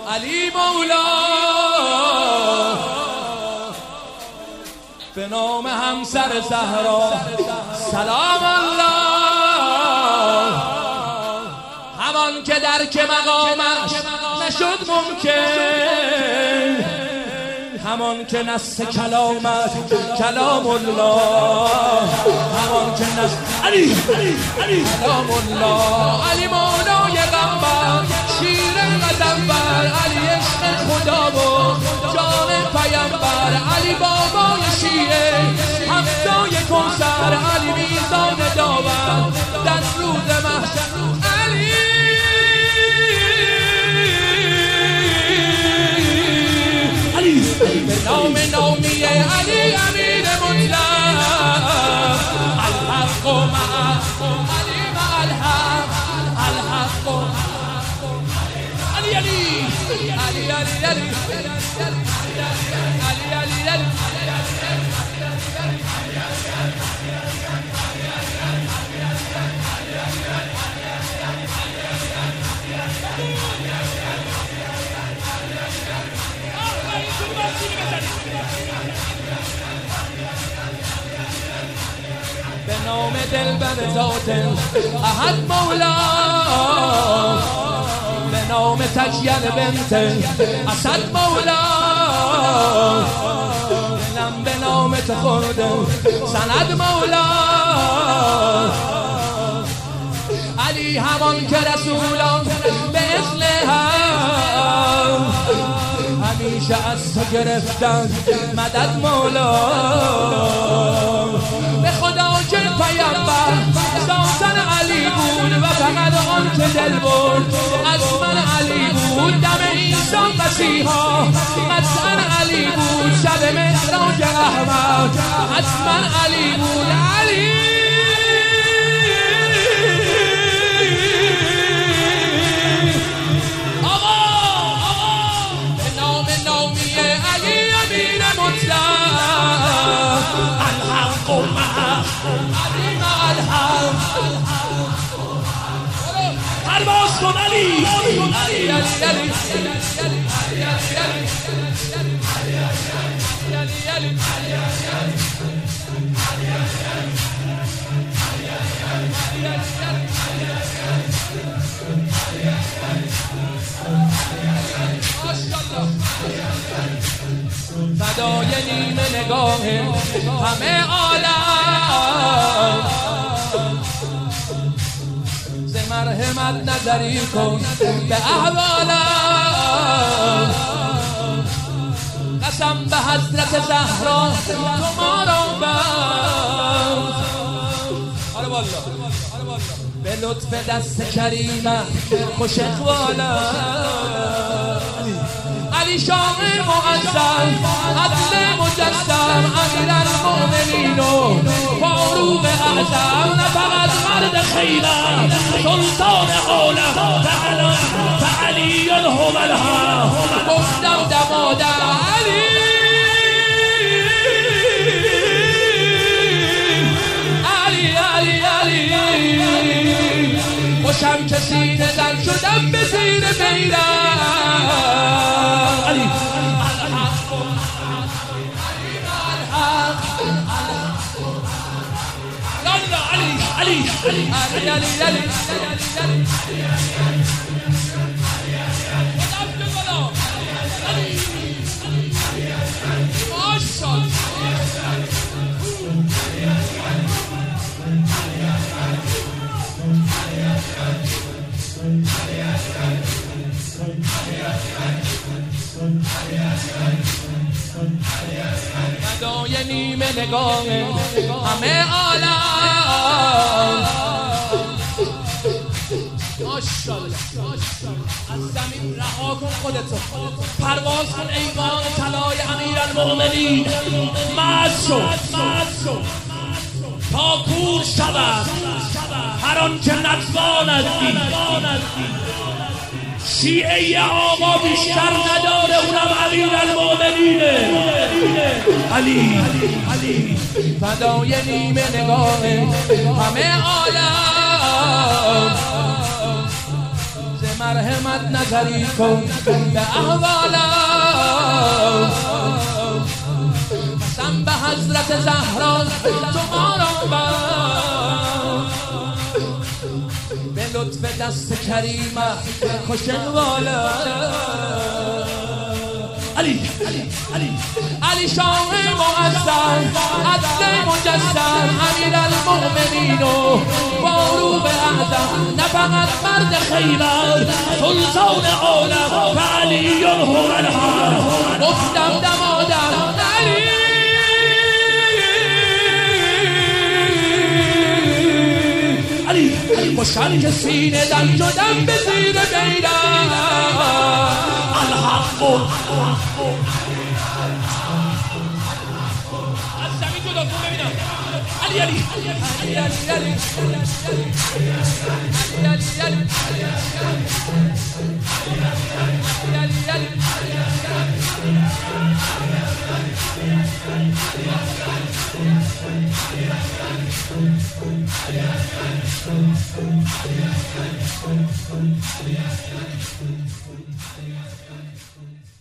علی مولا به نام همسر زهرا سلام الله. همان که درک مقامش نشد ممکن، همان که نص کلامت کلام الله، همان که نص علی کلام الله. علی مولای غمبر شیر غضب‌ور، علی عشق خدا و جان پیامبر، علی بابای شیعه همسایه کوثر، علی میزان داور در روز محشر. علی به نام نامی علی امیر مطلق، الحق مع علی مع الحق، الحق علی علی علی علی علی علی علی. به نام دلبر ذات احد مولا، به نام تجیل بنت اسد مولا، دلم به نام تو خورده سند مولا. علی همان که رسولان به اذن هم همیشه از تو گرفتن مدد مولا. به خدا که پیامبر ذاتن علی بود و فقط آن که دل برد از من علی بود. دم عیسی مسیحا مطعن علی بود، شب معراج احمد از من علی بود. علی الحق مع علی مع الحق. پرواز کن علی علی علی فدای نیمه نگاه همه عالم، ز مرحمت نظری کن به احوالم. قسم به حضرت زهرا تو ما را بند، به لطف دست کریمه خوش اقوالم. علی شاعر معظم عدل مجسم، امیر المؤمنین و فاروق اعظم، نه فقط مرد خیرم سلطان عالم، فعلی هم الحق گفتم دمادم. علی علی علی علی خوشم که سینه زن شدم به زیر بیرم. علی الحق علی علی علی علی علی فدای نیمه نگاه همه عالم. ماشاءالله از زمین رها کن خودتو، پرواز کن ایوان طلای امیرالمؤمنین. مست شو تا کور شود هر آن که نتواند دید. شیعه آقا بیشتر نداره، اونم امیرالمؤمنینه. علی فدای نیمه نگاه همه عالم، ز مرحمت نظری کن به احوالم قسم به حضرت زهرا تو ما را به لطف دست کریمه خوشن والا علی شاه معظم عدل مجسم امیر المؤمنین و فاروق اعظم نه فقط مرد خیبر سلطان عالم و علی هو الحق گفتم دمادر علی خوشحال که سینه دم شدم به زیر بیرم الحق از زمین جدا کن ببینم علی علی علی علی علی